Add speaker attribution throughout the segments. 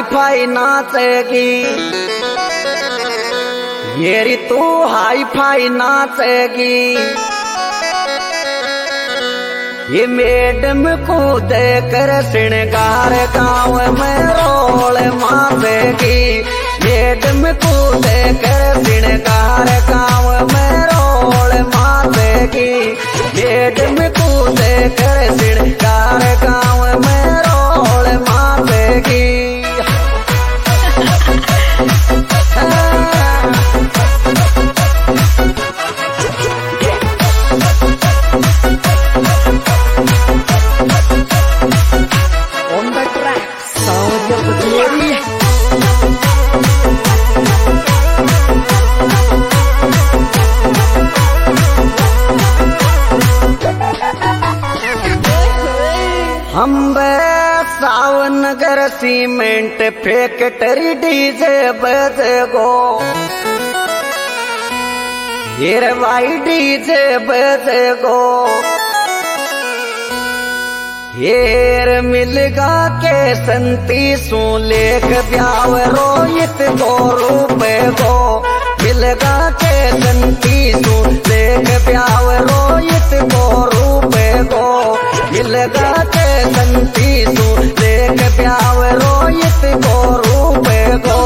Speaker 1: Phi नाचेगी, ये री तू हाई फाई नाचेगी। ये मैडम को देकर श्रृंगार गाँव में रोल मारेगी, मैडम को देकर श्रृंगार गाँव में रोल मारेगी, मैडम को देकर श्रृंगार गाँव में रोल मारेगी। On the track, sound of the glory. हम Sawan Nagar cement factory DJ बजेगो, ये भाई डीजे बजेगो। हेर मिलगा के संती सो लेख ब्याव रोहित गो रूपे गो, मिलगा के संती सो लेख ब्याव रोहित गो रूपे गो, मिलगा के संती सो लेख ब्याव रोहित गो रूपे गो।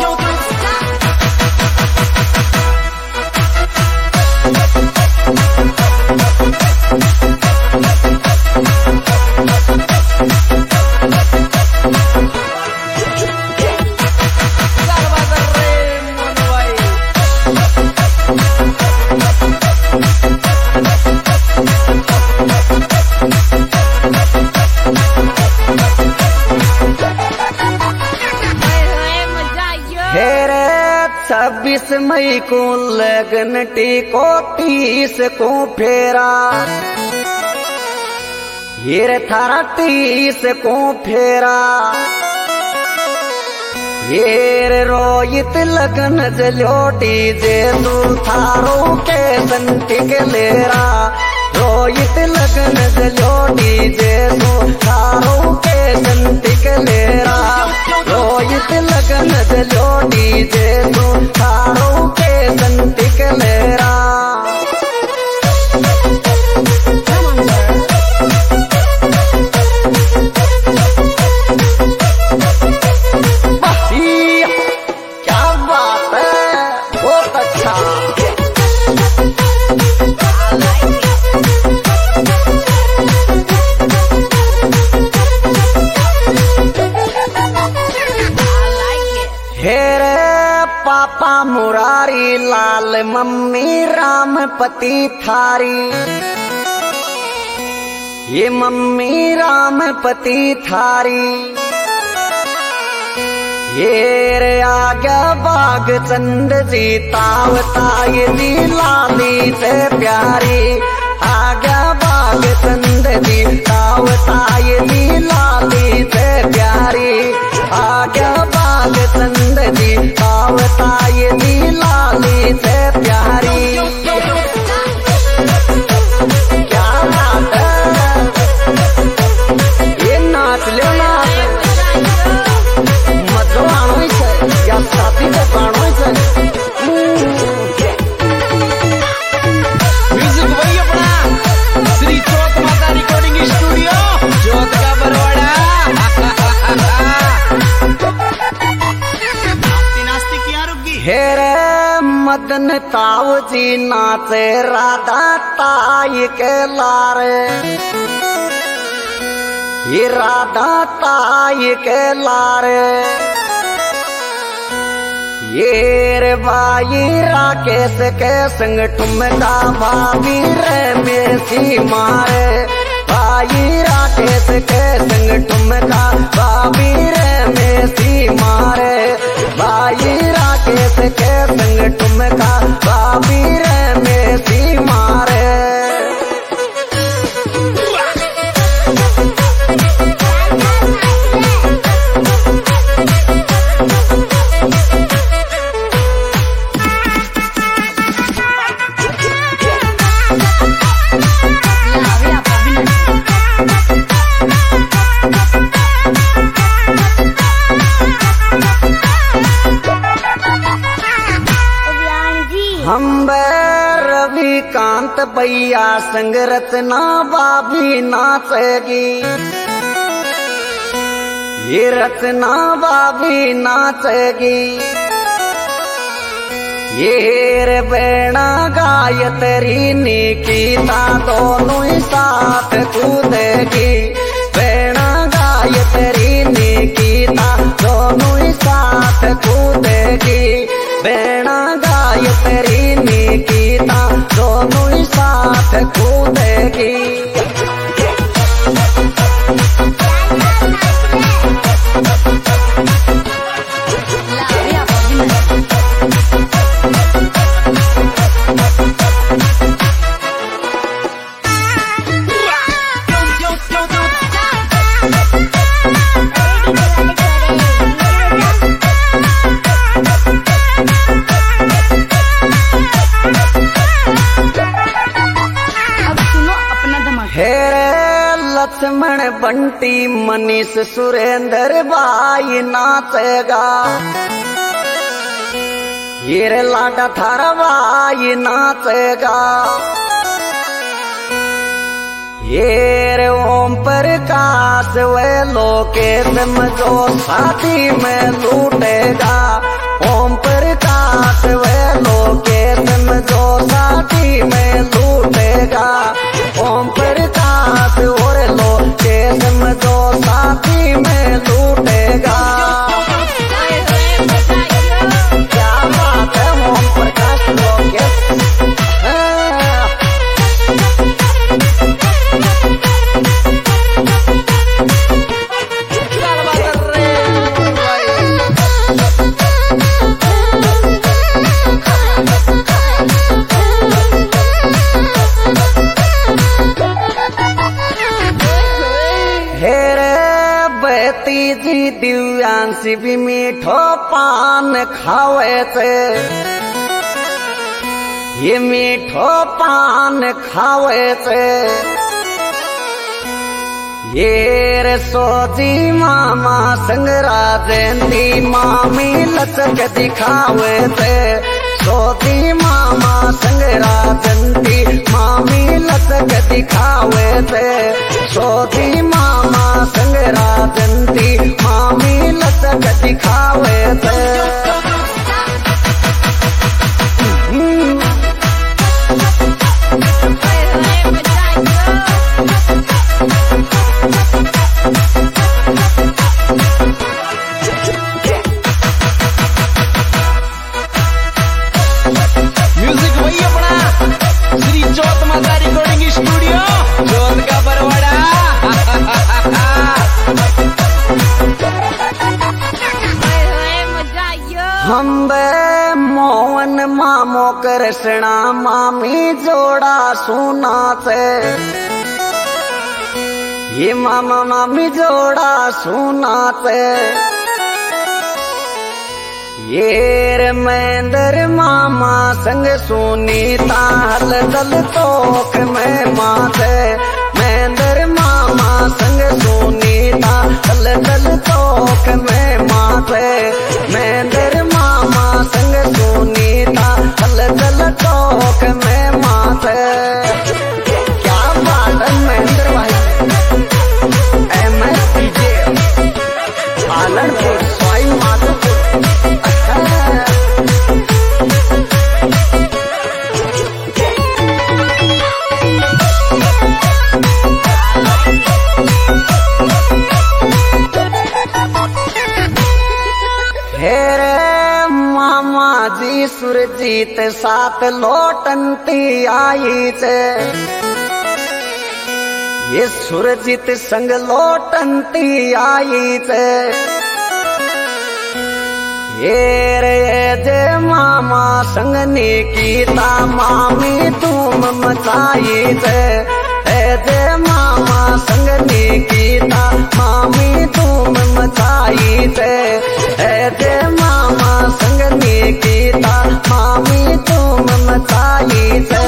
Speaker 1: हेरे 26 मई को लगन टीको 30 को फेरा, ये थारा 30 को फेरा। ये रोहित लगन जलो डीजे तू थारो के संती के लेरा, रोहित लगन जलो डीजे तू थारो के संती के लेरा, रोहित लगन जलो डीजे तू थारो के संती के लेरा। क्या बात है, बहुत अच्छा। हेरे पापा मुरारी लाल मम्मी रामपति थारी, ये मम्मी रामपति थारी। ये रे आगा बाग चंद जी तावता ये दी लाली से प्यारी, आगा बाग चंद जी तावता ये दी लाली से प्यारी, आगा बाग चंद जी तावता ये दी लाली से प्यारी। क्या बात है, ये नाच लो नाच, मजो आनो है या साथी को गानो है।
Speaker 2: म्यूजिक वही अपना श्री चौथ माता रिकॉर्डिंग स्टूडियो जोत का बरवाड़ा। नाचती किया रुकी।
Speaker 1: हेरे मदन ताऊ जी नाचे राधा ताई के लारे, ये राधा ताई के लारे। ये रे भाई राकेश के संग ठुमका भाभी रे मेसी मारे, भाई राकेश के संग ठुमका भाभी रे मेसी मारे, भाई राकेश के संग ठुमका भाभी रे मेसी मारे। साथ भैया संग रचना बाबी नाचेगी। ये रचना बाबी नाचेगी। ये रे बेड़ा गायत्री निकिता दोनों ही साथ कूदेगी। बेड़ा गायत्री निकिता दोनों ही साथ कूदेगी। बेड़ा गायत्री निकिता दोनों ही साथ कूदेगी। लक्ष्मण बंटी मनीष सुरेंद्र भाई नाचेगा। ये रे लाडा थारा भाई नाचेगा। ये रे ओम प्रकाश वे लोकेश में जो शादी में लूटेगा। ओम प्रकाश वे लोकेश में जो शादी में लूटेगा। ओम प्रकाश और लोकेश में जो शादी में लूटेगा। क्या बात है ओम प्रकाश लोकेश। जी दिव्यांशी भी मीठो पान खावे थे। ये मीठो पान खावे थे। ये रे सोजी मामा संग राजेंद्री मामी लचक दिखावे थे। सोजी मामा संग राजेंद्री मामी लचक दिखावे थे। सोजी मामा संग राजेंद्री मामी लचक दिखावे थे।
Speaker 2: म्यूजिक वही अपना श्री चौथ माता रिकॉर्डिंग स्टूडियो जोत का बरवाड़ा।
Speaker 1: हम बे मोहन मामो कृष्णा मामी जोड़ा सुना थे। ये मामा मामी जोड़ा सुना थे। ये रे महेंद्र मामा संग सुनीता हल दल तोक में माथे। महेंद्र मामा संग सुनीता हल दल तोक में माथे। महेंद्र मामा संग सुनीता हल दल तोक में माथे। क्या बात है महेंद्र भाई। MSPJ पालनपुर स्वाई माधोपुर। सुरजीत साथ लौटनती आई थे। ये सुरजीत संग लौटनती आई थे। ये रे जय मामा संग निकिता मामी धूम मचाई थे। जय मामा संग निकिता मामी धूम मचाई थे। जय मामा संग निकिता मामी धूम मचाई थे।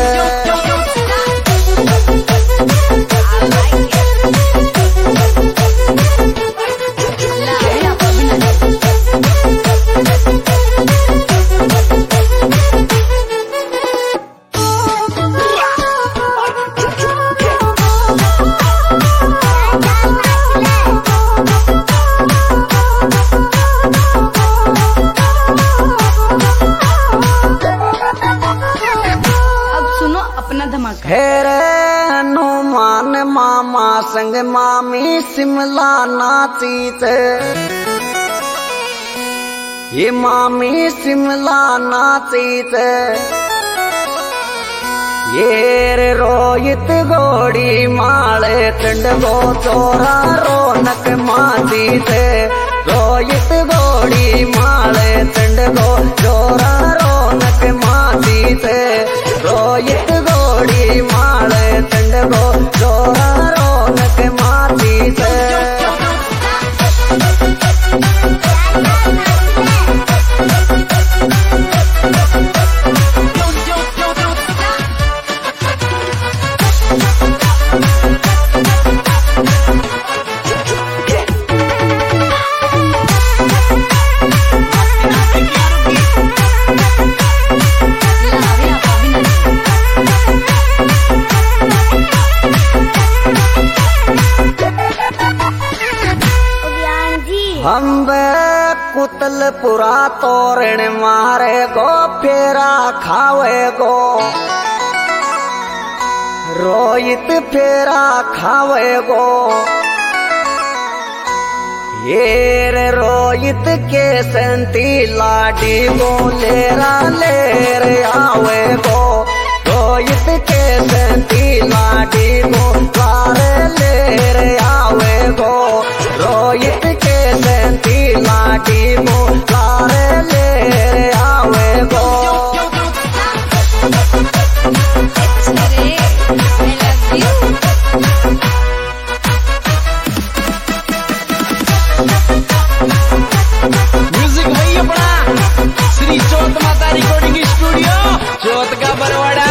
Speaker 1: हेरे हनुमान मामा संग मामी शिमला नाची थे, ये मामी शिमला नाची थे। ये रे रोहित घोड़ी माले चंड गो चोरा रौनक माती थे, रोहित घोड़ी माले चंड गो चोरा रौनक माती थे, रोहित घोड़ी माले चंड गो चोरा रौनक माती थे। हम कुतलपुरा तोरण मारे गो फेरा खावे गो, रोहित फेरा खावे गो। ये रे रोहित के संती लाडी गो लेरा लेर आवे गो, रोहित के संती लाडी गो लारे लेर आवे गो, रोहित के संती लाडी गो लारे लेर आवे गो।
Speaker 2: म्यूजिक वही अपना श्री चौथ माता रिकॉर्डिंग स्टूडियो, चौथ का बरवाड़ा।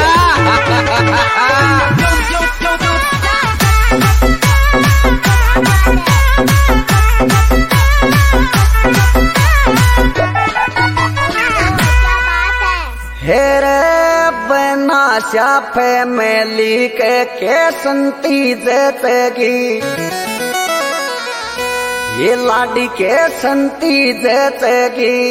Speaker 1: हेरे बना श्याफे मेली के संती जेतेगी, ये लाडी के संती जेतेगी।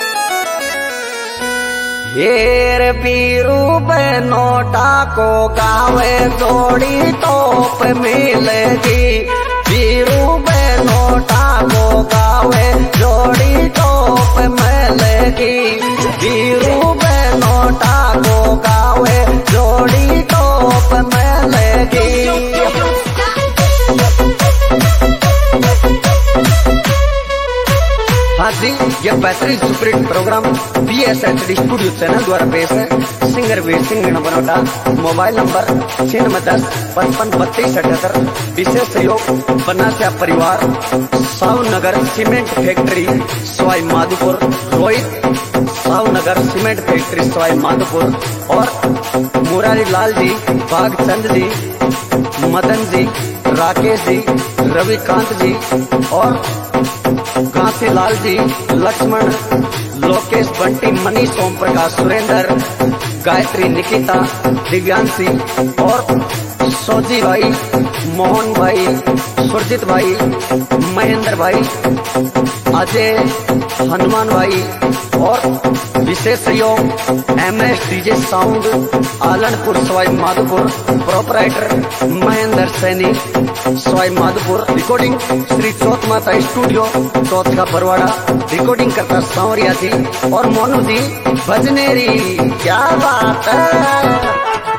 Speaker 1: हेर बीरू बनोटा को गावे जोड़ी टोप मिलेगी, बीरू बनोटा को गावे जोड़ी टोप मिलेगी, बीरू बनोटा को गावे जोड़ी टोप मिलेगी। हाँ जी, यह बेहतरीन superhit programme BSHD studio channel द्वारा पेश है। Singer Veer Singh Banota, mobile number 9610 55 32 78। विशेष सहयोग बनास्या परिवार, Sawangar cement factory Sawai Madhopur, Rohit Sawangar cement factory Sawai Madhopur, और मुरारी लाल जी, भागचंद जी, मदन जी, राकेश जी, रविकांत जी और घासीलाल जी, लक्ष्मण, लोकेश, बंटी, मनीष, ओम प्रकाश, सुरेंद्र, गायत्री, निकिता, दिव्यांशी और सोजी भाई, मोहन भाई, सुरजीत भाई, महेंद्र भाई, अजय, हनुमान भाई और विशेष सहयोग MS DJ sound Alanpur Sawai Madhopur, proprietor Mahendra Saini Sawai Madhopur. Recording Shri Chauth Mata studio, चौथ का बरवाड़ा। रिकॉर्डिंग करता सांवरिया जी और मोनू जी भजनेरी। क्या बात है।